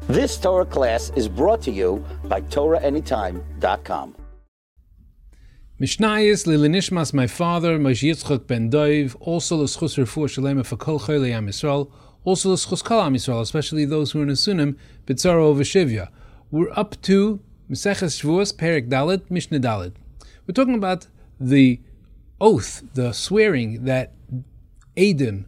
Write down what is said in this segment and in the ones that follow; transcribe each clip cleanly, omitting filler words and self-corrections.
This Torah class is brought to you by TorahAnytime.com. Mishnayos Lilinishmas, my father, Moshe Yitzchak ben Dov, also l'schus refuah shalema for kol chayei Am Yisrael, also l'schus kol Am Yisrael, especially those who are in Asunim, b'tzara v'shivya. We're up to Maseches Shavuos, Perek Dalet, Mishnah Dalet. We're talking about the oath, the swearing that Eidim,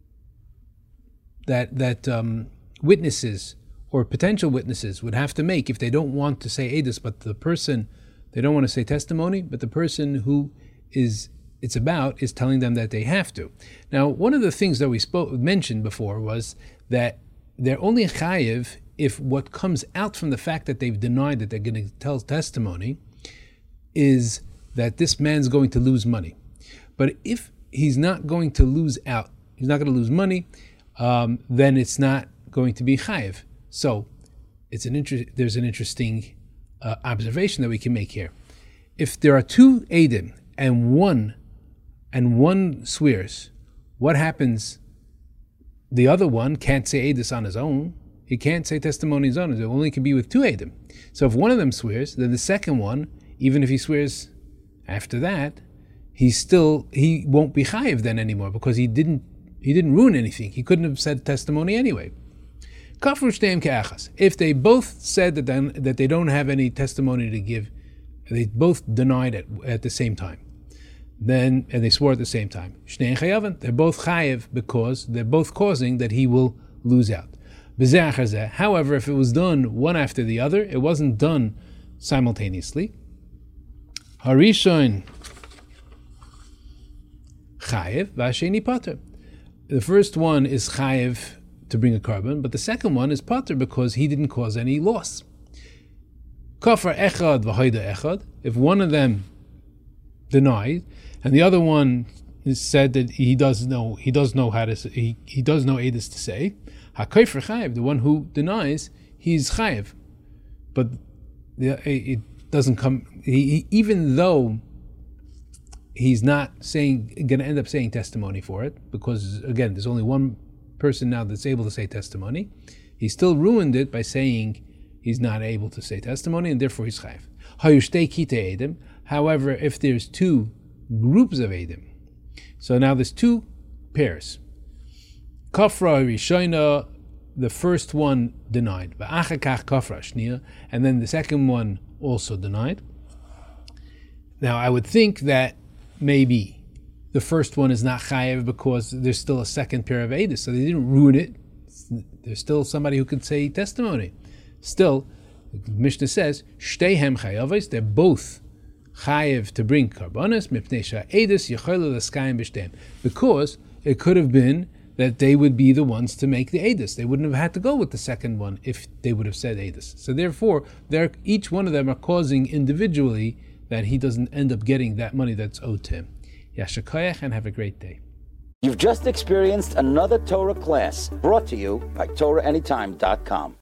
that witnesses or potential witnesses would have to make if they don't want to say Eidus, but the person, they don't want to say testimony, but the person who it's about is telling them that they have to. Now, one of the things that we mentioned before was that they're only chayiv if what comes out from the fact that they've denied that they're going to tell testimony is that this man's going to lose money. But if he's not going to lose out, he's not going to lose money, then it's not going to be chayiv. So there's an interesting observation that we can make here. If there are two eidim and one swears, what happens? The other one can't say eidus on his own. He can't say testimony on his own. It only can be with two eidim. So if one of them swears, then the second one, even if he swears after that, he won't be chayiv then anymore because he didn't ruin anything. He couldn't have said testimony anyway. If they both said that they don't have any testimony to give, they both denied it at the same time, and they swore at the same time. They're both chayiv because they're both causing that he will lose out. However, if it was done one after the other, it wasn't done simultaneously. Harishon chayiv v'asheni pater. The first one is chayiv to bring a carbon, but the second one is pater because he didn't cause any loss. Kafar echad v'hoida echad. If one of them denied and the other one said that he does know how to say, he does know edus to say, hakayfer chayiv, the one who denies, he's chayiv, but it doesn't come. Even though he's not going to end up saying testimony for it, because again, there's only one person now that's able to say testimony, he still ruined it by saying he's not able to say testimony, and therefore he's chayiv. However, if there's two groups of edim, so now there's two pairs. Kafra rishona, the first one denied, v'achakach kafra shnia, and then the second one also denied. Now I would think that maybe the first one is not chayev because there's still a second pair of edus, so they didn't ruin it. There's still somebody who could say testimony. Still, the Mishnah says, shteihem chayavis, they're both chayev to bring karbonis, mipnei sha'edus yecholu l'skayim b'shteim, because it could have been that they would be the ones to make the edus. They wouldn't have had to go with the second one if they would have said edus. So therefore, each one of them are causing individually that he doesn't end up getting that money that's owed to him. Yashakayach, and have a great day. You've just experienced another Torah class brought to you by TorahAnytime.com.